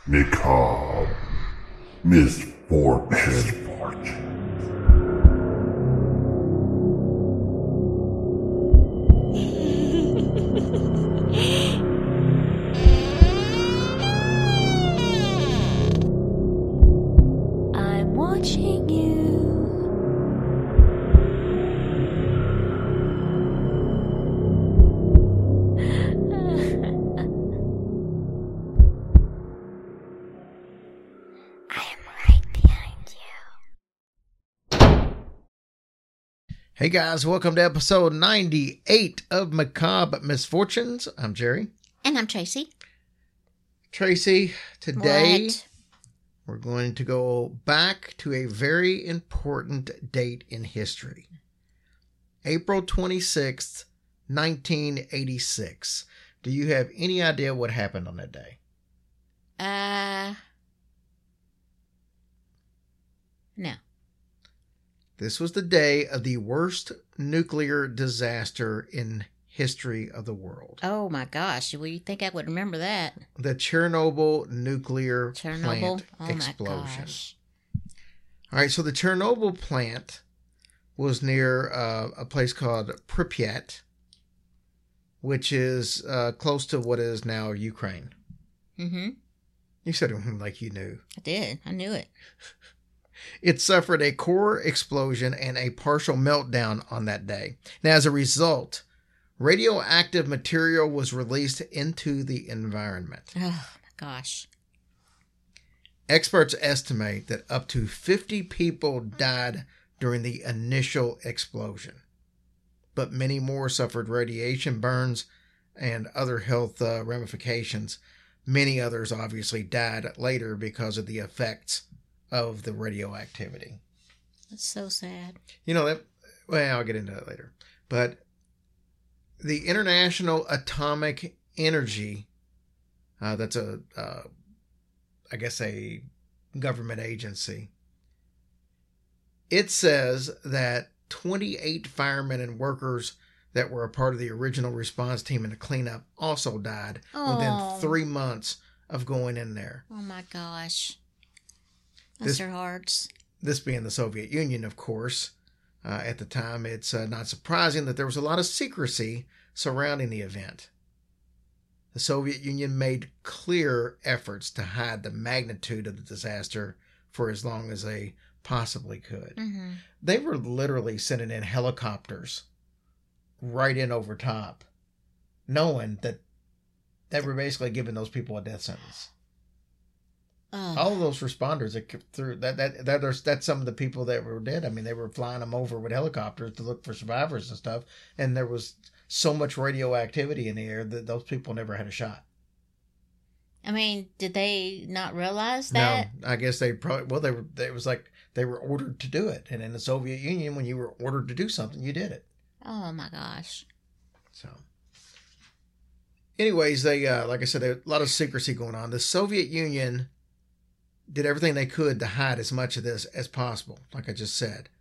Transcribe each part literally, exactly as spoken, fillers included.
Macabre. Misfortune. Misfortune. I'm watching you. Hey guys, welcome to episode ninety-eight of Macabre Misfortunes. I'm Jerry. And I'm Tracy. Tracy, today What? we're going to go back to a very important date in history. April twenty-sixth, nineteen eighty-six. Do you have any idea what happened on that day? Uh, no. This was the day of the worst nuclear disaster in history of the world. Oh my gosh, well, you think I would remember that? The Chernobyl nuclear Chernobyl? plant Oh explosion. my gosh. All right, so the Chernobyl plant was near uh, a place called Pripyat, which is uh, close to what is now Ukraine. Mm-hmm. You said it like you knew. I did. I knew it. It suffered a core explosion and a partial meltdown on that day. Now, as a result, radioactive material was released into the environment. Oh my gosh. Experts estimate that up to fifty people died during the initial explosion, but many more suffered radiation burns and other health uh, ramifications. Many others obviously died later because of the effects of the radioactivity. That's so sad. You know that, well, I'll get into that later. But the International Atomic Energy, uh, that's a, uh, I guess a government agency. It says that twenty-eight firemen and workers that were a part of the original response team in the cleanup also died Oh. within three months of going in there. Oh my gosh. Bless This- their hearts. This being the Soviet Union, of course. Uh, at the time, it's uh, not surprising that there was a lot of secrecy surrounding the event. The Soviet Union made clear efforts to hide the magnitude of the disaster for as long as they possibly could. Mm-hmm. They were literally sending in helicopters right in over top, knowing that they were basically giving those people a death sentence. Oh. All of those responders that kept through that that that there's that's some of the people that were dead. I mean, they were flying them over with helicopters to look for survivors and stuff, and there was so much radioactivity in the air that those people never had a shot. I mean, did they not realize that? No, I guess they probably well they were. They, it was like they were ordered to do it, and in the Soviet Union, when you were ordered to do something, you did it. Oh my gosh. So, anyways, they uh, like I said, there, a lot of secrecy going on. The Soviet Union did everything they could to hide as much of this as possible, like I just said.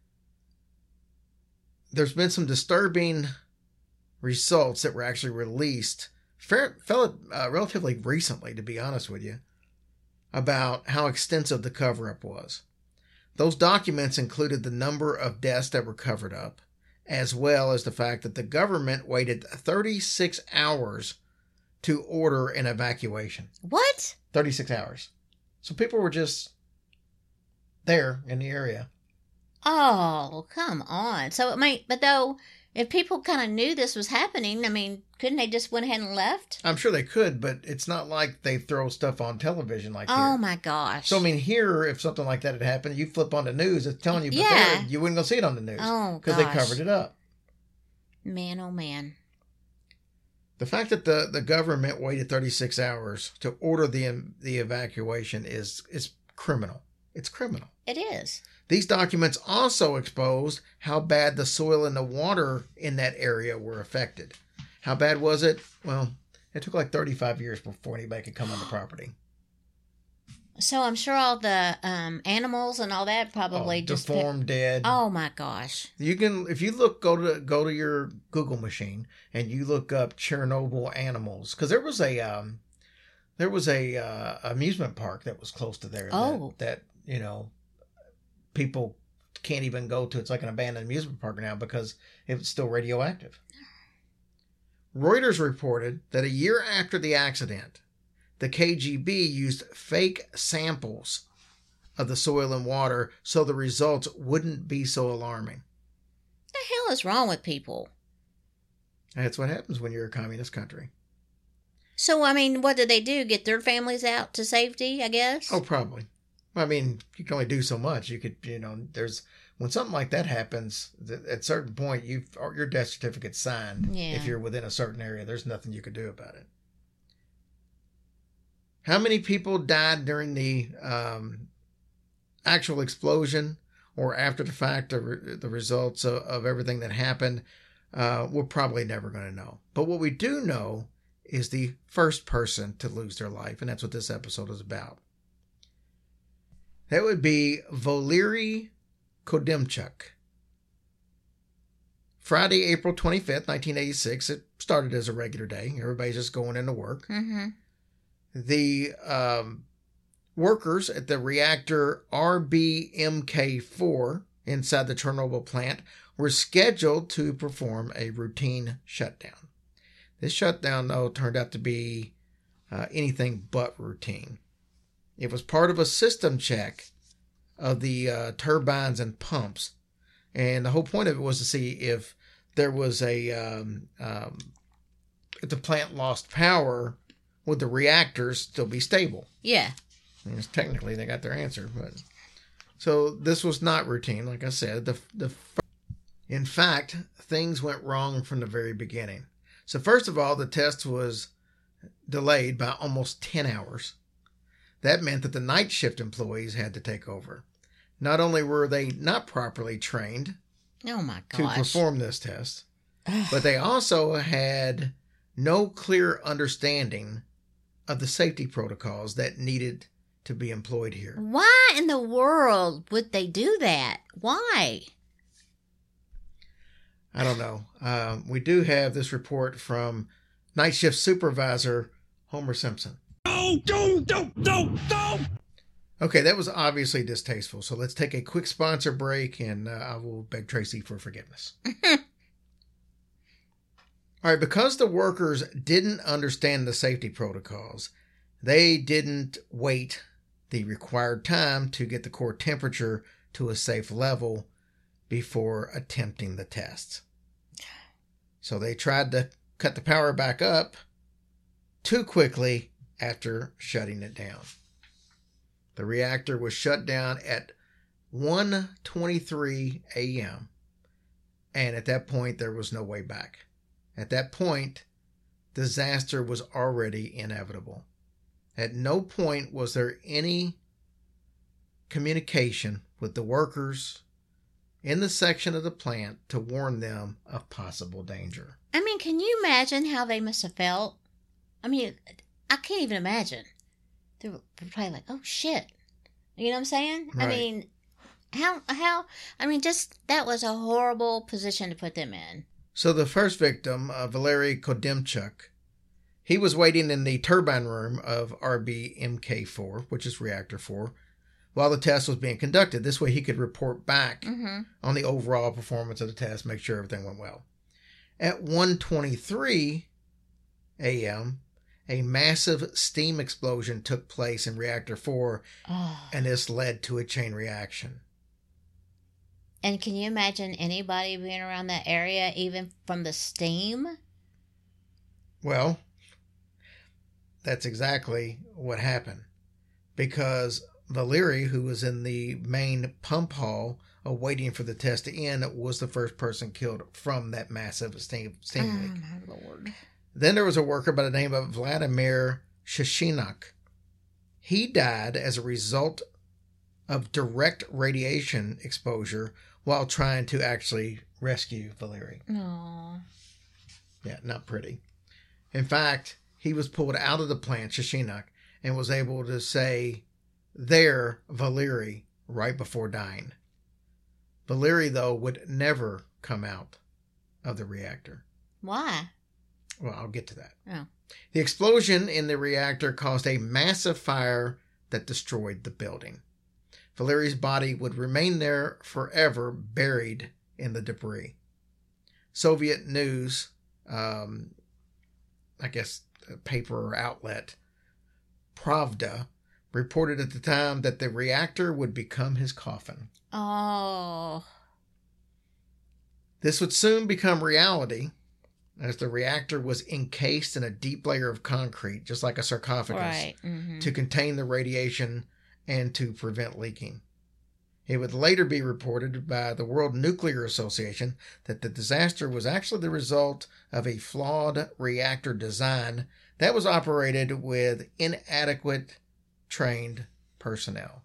There's been some disturbing results that were actually released fair, fell, uh, relatively recently, to be honest with you, about how extensive the cover-up was. Those documents included the number of deaths that were covered up, as well as the fact that the government waited thirty-six hours to order an evacuation. What? thirty-six hours. So people were just there in the area. Oh, come on. So, I mean, but though, if people kind of knew this was happening, I mean, couldn't they just went ahead and left? I'm sure they could, but it's not like they throw stuff on television like Oh here. my gosh. So, I mean, here, if something like that had happened, you flip on the news, it's telling you, but Yeah. there, you wouldn't go see it on the news. Oh, Because they gosh. covered it up. Man, oh man. The fact that the, the government waited thirty-six hours to order the the evacuation is is criminal. It's criminal. It is. These documents also exposed how bad the soil and the water in that area were affected. How bad was it? Well, it took like thirty-five years before anybody could come on the property. So I'm sure all the um, animals and all that probably Oh, just deformed, dead. Oh my gosh. You can, if you look, go to go to your Google machine and you look up Chernobyl animals, because there was a um, There was a uh, amusement park that was close to there. Oh. That, that, you know, people can't even go to. It's like an abandoned amusement park now because it's still radioactive. Reuters reported that a year after the accident, the K G B used fake samples of the soil and water so the results wouldn't be so alarming. What the hell is wrong with people? That's what happens when you're a communist country. So, I mean, what did they do? Get their families out to safety, I guess? Oh, probably. I mean, you can only do so much. You could, you know, there's, when something like that happens, at a certain point, you've, your death certificate's signed. Yeah. If you're within a certain area, there's nothing you can do about it. How many people died during the um, actual explosion or after the fact of re- the results of, of everything that happened? Uh, we're probably never going to know. But what we do know is the first person to lose their life, and that's what this episode is about. That would be Valery Kodymchuk. Friday, April twenty-fifth, nineteen eighty-six. It started as a regular day. Everybody's just going into work. Mm-hmm. The um, workers at the reactor R B M K four inside the Chernobyl plant were scheduled to perform a routine shutdown. This shutdown, though, turned out to be uh, anything but routine. It was part of a system check of the uh, turbines and pumps. And the whole point of it was to see if there was a, um, um, if the plant lost power, would the reactors still be stable? Yeah. I mean, technically, they got their answer. But so this was not routine, like I said. The, the In fact, things went wrong from the very beginning. So first of all, the test was delayed by almost ten hours. That meant that the night shift employees had to take over. Not only were they not properly trained oh my to gosh. perform this test, but they also had no clear understanding of the safety protocols that needed to be employed here. Why in the world would they do that? Why? I don't know. Um, we do have this report from night shift supervisor Homer Simpson. Don't, don't, don't, don't, don't. Okay, that was obviously distasteful. So let's take a quick sponsor break and uh, I will beg Tracy for forgiveness. All right, because the workers didn't understand the safety protocols, they didn't wait the required time to get the core temperature to a safe level before attempting the tests. So they tried to cut the power back up too quickly after shutting it down. The reactor was shut down at one twenty-three a.m. and at that point there was no way back. At that point, disaster was already inevitable. At no point was there any communication with the workers in the section of the plant to warn them of possible danger. I mean, can you imagine how they must have felt? I mean, I can't even imagine. They were probably like, oh shit. You know what I'm saying? Right. I mean, how, how, I mean, just, that was a horrible position to put them in. So the first victim, uh, Valery Kodymchuk, he was waiting in the turbine room of R B M K four, which is reactor four, while the test was being conducted. This way he could report back Mm-hmm. on the overall performance of the test, make sure everything went well. At one twenty-three a.m., a massive steam explosion took place in reactor four, Oh. and this led to a chain reaction. And can you imagine anybody being around that area, even from the steam? Well, that's exactly what happened. Because Valery, who was in the main pump hall uh, waiting for the test to end, was the first person killed from that massive steam, steam Oh, leak. my Lord. Then there was a worker by the name of Vladimir Shishnak. He died as a result of direct radiation exposure while trying to actually rescue Valery. Aww. Yeah, not pretty. In fact, he was pulled out of the plant, Shishnak, and was able to say, there, Valery, right before dying. Valery, though, would never come out of the reactor. Why? Well, I'll get to that. Oh. The explosion in the reactor caused a massive fire that destroyed the building. Valeri's body would remain there forever, buried in the debris. Soviet news, um, I guess, a paper or outlet, Pravda, reported at the time that the reactor would become his coffin. Oh. This would soon become reality, as the reactor was encased in a deep layer of concrete, just like a sarcophagus, Right. Mm-hmm. to contain the radiation and to prevent leaking. It would later be reported by the World Nuclear Association that the disaster was actually the result of a flawed reactor design that was operated with inadequate trained personnel.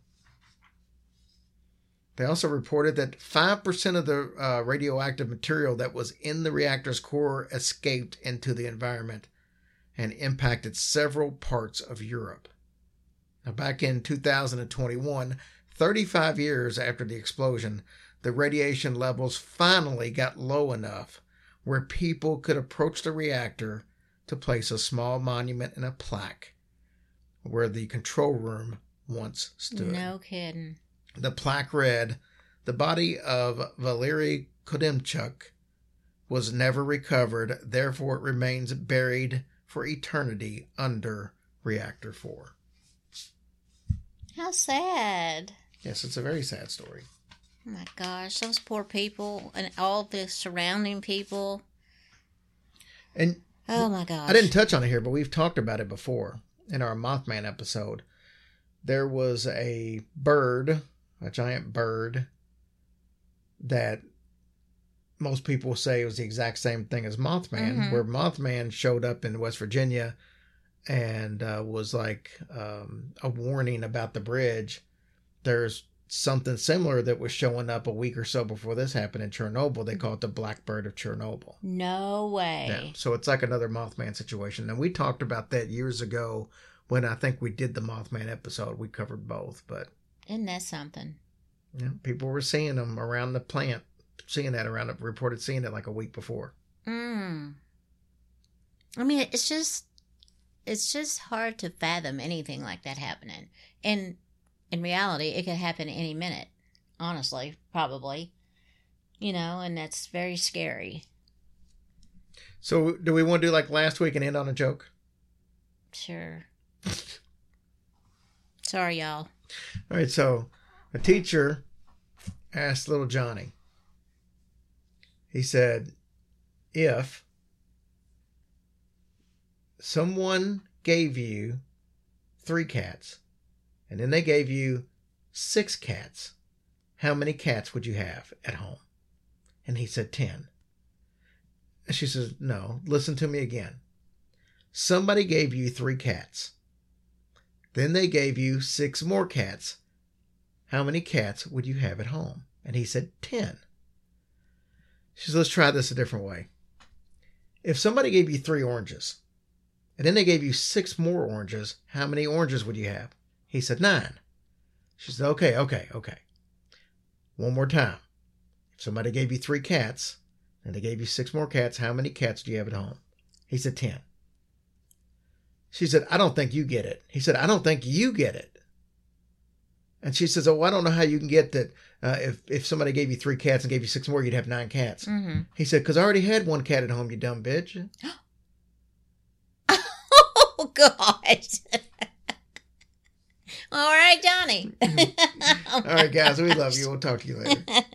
They also reported that five percent of the uh, radioactive material that was in the reactor's core escaped into the environment and impacted several parts of Europe. Now, back in two thousand twenty-one, thirty-five years after the explosion, the radiation levels finally got low enough where people could approach the reactor to place a small monument and a plaque where the control room once stood. No kidding. The plaque read, "The body of Valery Kodymchuk was never recovered, therefore it remains buried for eternity under Reactor four." How sad. Yes, it's a very sad story. Oh my gosh, those poor people and all the surrounding people. And Oh my gosh. I didn't touch on it here, but we've talked about it before in our Mothman episode. There was a bird, a giant bird, that most people say was the exact same thing as Mothman, Mhm. where Mothman showed up in West Virginia and uh, was like um, a warning about the bridge. There's something similar that was showing up a week or so before this happened in Chernobyl. They call it the Blackbird of Chernobyl. No way. Yeah, so it's like another Mothman situation. And we talked about that years ago when I think we did the Mothman episode. We covered both, but Isn't that something? yeah, people were seeing them around the plant, seeing that around it, reported seeing it like a week before. Mm. I mean, it's just, it's just hard to fathom anything like that happening. And in reality, it could happen any minute. Honestly, probably. You know, and that's very scary. So do we want to do like last week and end on a joke? Sure. Sorry, y'all. All right, so a teacher asked little Johnny. He said, if someone gave you three cats and then they gave you six cats, how many cats would you have at home? And he said ten. And she says, no, listen to me again. Somebody gave you three cats. Then they gave you six more cats. How many cats would you have at home? And he said, ten. She says, let's try this a different way. If somebody gave you three oranges, and then they gave you six more oranges, how many oranges would you have? He said, nine. She said, okay, okay, okay. One more time. If somebody gave you three cats, and they gave you six more cats, how many cats do you have at home? He said, ten. She said, I don't think you get it. He said, I don't think you get it. And she says, oh, I don't know how you can get that. Uh, if, if somebody gave you three cats and gave you six more, you'd have nine cats. Mm-hmm. He said, because I already had one cat at home, you dumb bitch. Oh, God. All right, Johnny. All right, guys, we love you. We'll talk to you later.